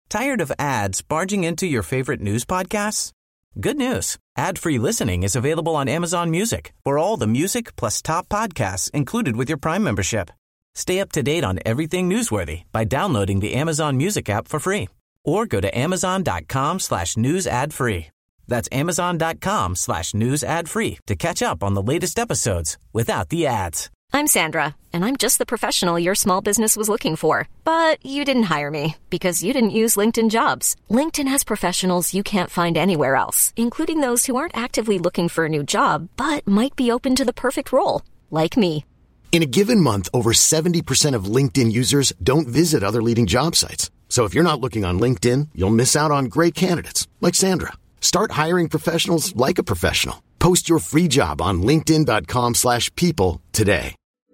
Tired of ads barging into your favorite news podcasts? Good news. Ad-free listening is available on Amazon Music for all the music plus top podcasts included with your Prime membership. Stay up to date on everything newsworthy by downloading the Amazon Music app for free or go to amazon.com/news ad free. That's amazon.com/news ad free to catch up on the latest episodes without the ads. I'm Sandra, and I'm just the professional your small business was looking for. But you didn't hire me because you didn't use LinkedIn Jobs. LinkedIn has professionals you can't find anywhere else, including those who aren't actively looking for a new job, but might be open to the perfect role, like me. In a given month, over 70% of LinkedIn users don't visit other leading job sites. So if you're not looking on LinkedIn, you'll miss out on great candidates, like Sandra. Start hiring professionals like a professional. Post your free job on linkedin.com/people today.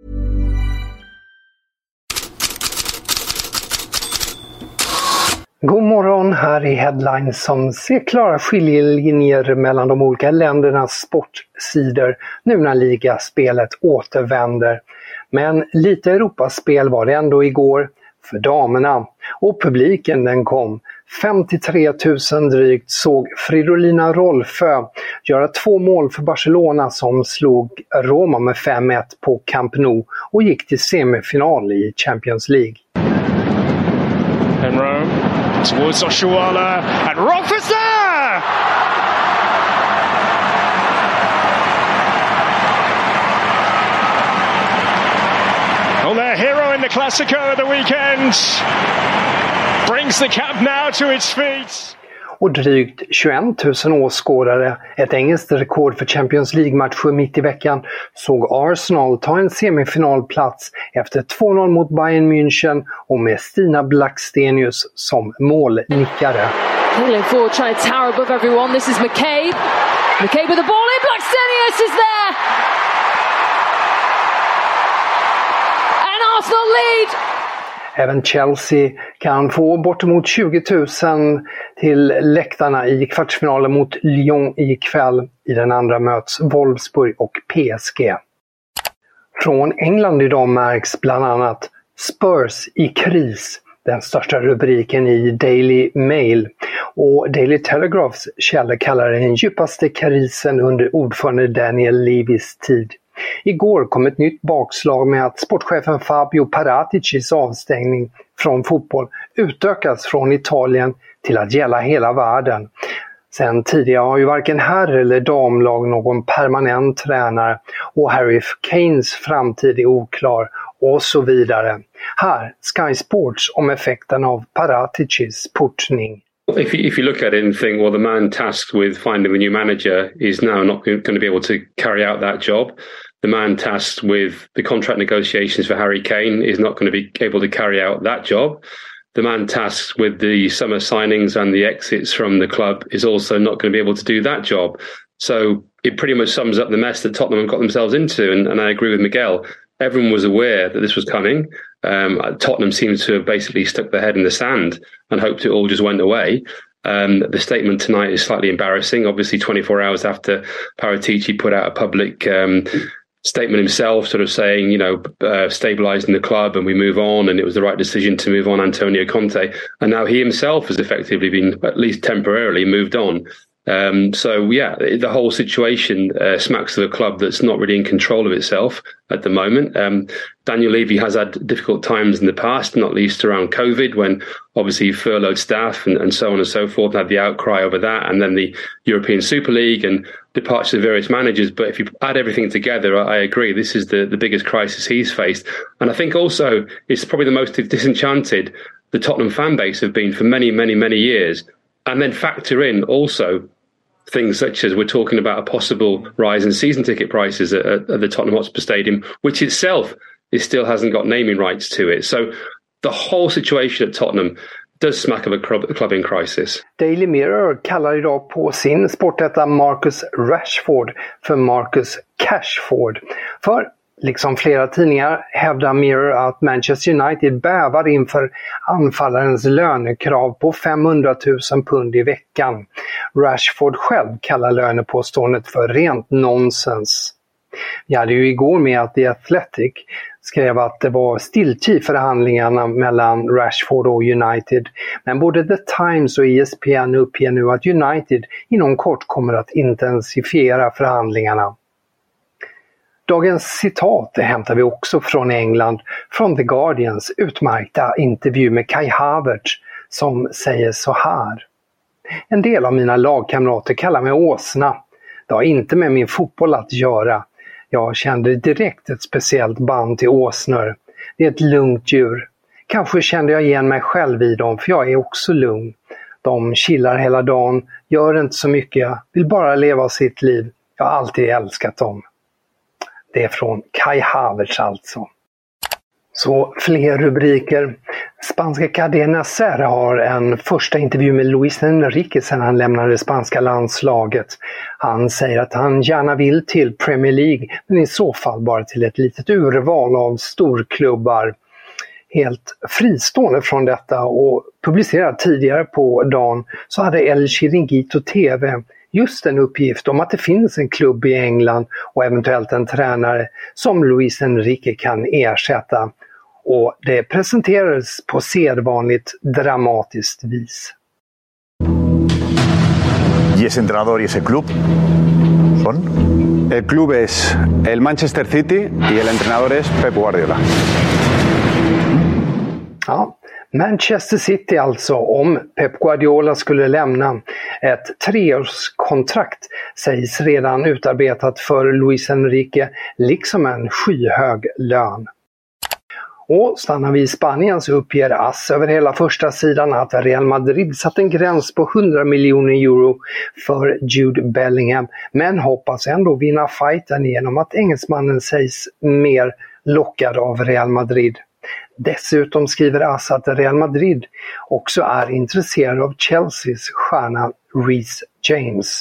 God morgon, här är headlines som ser klara skiljelinjer mellan de olika ländernas sportsidor nu när ligaspelet återvänder. Men lite Europaspel var det ändå igår för damerna och publiken den kom. 53 000 drygt såg Fridolina Rolfö göra 2 mål för Barcelona som slog Roma med 5-1 på Camp Nou och gick till semifinal i Champions League. And Rome towards Oshuala and Rolfö's there! Well, their hero in the Classico of the weekend brings the Camp Nou to its feet. Och drygt 21 000 åskådare, ett engelskt rekord för Champions League-matcher mitt i veckan, såg Arsenal ta en semifinalplats efter 2-0 mot Bayern München och med Stina Blackstenius som målnickare. Pulling forward, trying to tower above everyone. This is McCabe. McCabe with the ball in. Blackstenius is there. And Arsenal lead. Även Chelsea kan få bortemot 20 000 till läktarna i kvartsfinalen mot Lyon ikväll. I den andra möts Wolfsburg och PSG. Från England idag märks bland annat Spurs i kris, den största rubriken i Daily Mail. Och Daily Telegraphs källor kallar det den djupaste krisen under ordförande Daniel Levys tid. Igår kom ett nytt bakslag med att sportchefen Fabio Paraticis avstängning från fotboll utökas från Italien till att gälla hela världen. Sen tidigare har ju varken herr- eller damlag någon permanent tränare och Harry Kanes framtid är oklar och så vidare. Här Sky Sports om effekten av Paraticis portning. If you look at it and think, well, the man tasked with finding a new manager is now not going to be able to carry out that job. The man tasked with the contract negotiations for Harry Kane is not going to be able to carry out that job. The man tasked with the summer signings and the exits from the club is also not going to be able to do that job. So it pretty much sums up the mess that Tottenham have got themselves into. And I agree with Miguel. Everyone was aware that this was coming. Tottenham seems to have basically stuck their head in the sand and hoped it all just went away. The statement tonight is slightly embarrassing. Obviously, 24 hours after Paratici put out a public statement himself, sort of saying, stabilising the club and we move on, and it was the right decision to move on Antonio Conte. And now he himself has effectively been, at least temporarily, moved on. The whole situation smacks of a club that's not really in control of itself at the moment. Daniel Levy has had difficult times in the past, not least around COVID, when obviously he furloughed staff and so on and so forth, and had the outcry over that, and then the European Super League and departures of various managers. But if you add everything together, I agree, this is the biggest crisis he's faced. And I think also it's probably the most disenchanted the Tottenham fan base have been for many, many, many years. And then factor in also things such as we're talking about a possible rise in season ticket prices at the Tottenham Hotspur Stadium, which itself still hasn't got naming rights to it. So the whole situation at Tottenham does smack of a club in crisis. Daily Mirror kallar idag på sin sportetta Marcus Rashford för Marcus Cashford. För liksom flera tidningar hävdar Mirror att Manchester United bävar inför anfallarens lönekrav på 500 000 pund i veckan. Rashford själv kallar lönepåståendet för rent nonsens. Vi hade ju igår med att The Athletic skrev att det var stiltid förhandlingarna mellan Rashford och United. Men både The Times och ESPN uppger nu att United inom kort kommer att intensifiera förhandlingarna. Dagens citat hämtar vi också från England, från The Guardians utmärkta intervju med Kai Havertz som säger så här. En del av mina lagkamrater kallar mig åsna. Det har inte med min fotboll att göra. Jag kände direkt ett speciellt band till åsnor. Det är ett lugnt djur. Kanske kände jag igen mig själv i dem, för jag är också lugn. De chillar hela dagen, gör inte så mycket, vill bara leva sitt liv. Jag har alltid älskat dem. Det är från Kai Havertz alltså. Så fler rubriker. Spanska Cadena Ser har en första intervju med Luis Enrique sedan han lämnade det spanska landslaget. Han säger att han gärna vill till Premier League, men i så fall bara till ett litet urval av storklubbar. Helt fristående från detta och publicerat tidigare på dagen så hade El Chiringuito TV just en uppgift om att det finns en klubb i England och eventuellt en tränare som Luis Enrique kan ersätta. Och det presenterades på sedvanligt dramatiskt vis. ¿Y ese entrenador y ese club son? El club es el Manchester City y el entrenador es Pep Guardiola. Ja, Manchester City alltså, om Pep Guardiola skulle lämna. Ett 3-årskontrakt sägs redan utarbetat för Luis Enrique, liksom en skyhög lön. Och stannar vi i Spanien så uppger AS över hela första sidan att Real Madrid satt en gräns på 100 miljoner euro för Jude Bellingham, men hoppas ändå vinna fighten genom att engelsmannen sägs mer lockad av Real Madrid. Dessutom skriver AS att Real Madrid också är intresserad av Chelseas stjärna Reece James.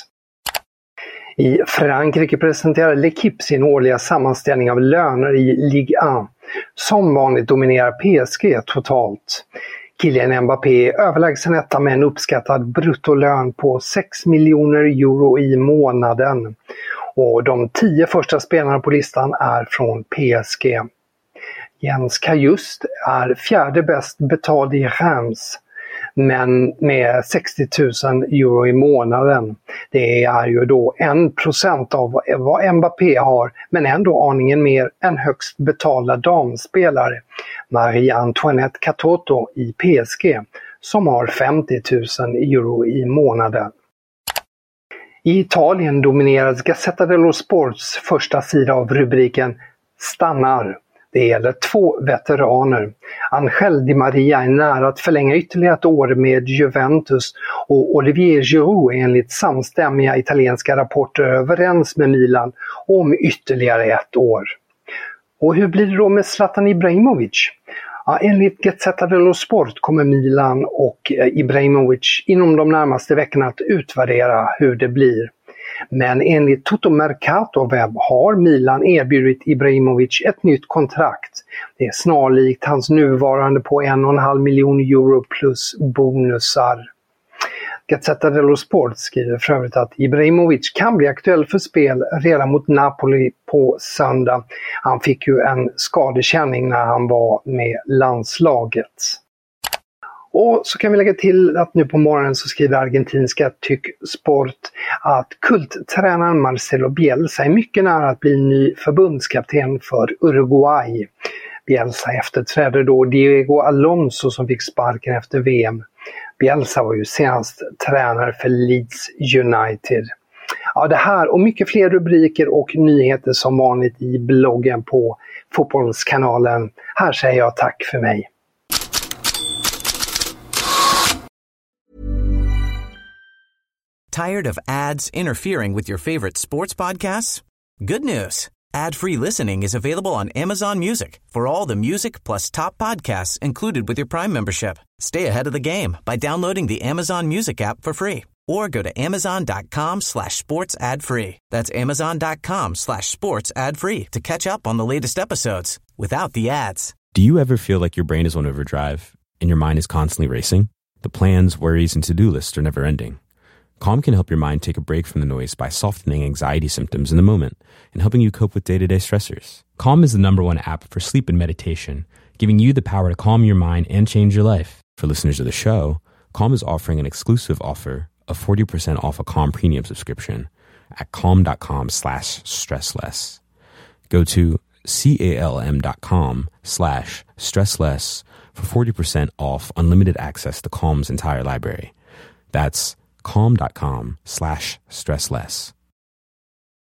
I Frankrike presenterar L'Équipe sin årliga sammanställning av löner i Ligue 1. Som vanligt dominerar PSG totalt. Kylian Mbappé är överlägsen etta med en uppskattad bruttolön på 6 miljoner euro i månaden. Och de 10 första spelarna på listan är från PSG. Jens Kajust är fjärde bäst betald i Reims, men med 60 000 euro i månaden. Det är ju då 1% av vad Mbappé har, men ändå aningen mer än högst betalda damspelare, Marie-Antoinette Katoto i PSG, som har 50 000 euro i månaden. I Italien domineras Gazzetta dello Sports första sida av rubriken Stannar. Det gäller 2 veteraner. Angel Di Maria är nära att förlänga ytterligare ett år med Juventus och Olivier Giroud är enligt samstämmiga italienska rapporter överens med Milan om ytterligare ett år. Och hur blir det då med Zlatan Ibrahimovic? Ja, enligt Gazzetta dello Sport kommer Milan och Ibrahimovic inom de närmaste veckorna att utvärdera hur det blir. Men enligt Toto Mercato Web har Milan erbjudit Ibrahimovic ett nytt kontrakt. Det är snarlikt hans nuvarande på 1,5 miljon euro plus bonusar. Gazzetta dello Sport skriver för övrigt att Ibrahimovic kan bli aktuell för spel redan mot Napoli på söndag. Han fick ju en skadekänning när han var med landslaget. Och så kan vi lägga till att nu på morgonen så skriver argentinska Tyck Sport att kulttränaren Marcelo Bielsa är mycket nära att bli ny förbundskapten för Uruguay. Bielsa efterträder då Diego Alonso som fick sparken efter VM. Bielsa var ju senast tränare för Leeds United. Ja, det här och mycket fler rubriker och nyheter som vanligt i bloggen på Fotbollskanalen. Här säger jag tack för mig. Tired of ads interfering with your favorite sports podcasts? Good news. Ad-free listening is available on Amazon Music for all the music plus top podcasts included with your Prime membership. Stay ahead of the game by downloading the Amazon Music app for free or go to amazon.com/sports ad free. That's amazon.com/sports ad free to catch up on the latest episodes without the ads. Do you ever feel like your brain is on overdrive and your mind is constantly racing? The plans, worries, and to-do lists are never ending. Calm can help your mind take a break from the noise by softening anxiety symptoms in the moment and helping you cope with day-to-day stressors. Calm is the #1 app for sleep and meditation, giving you the power to calm your mind and change your life. For listeners of the show, Calm is offering an exclusive offer of 40% off a Calm premium subscription at calm.com/stressless. Go to calm.com/stressless for 40% off unlimited access to Calm's entire library. That's calm.com/stressless.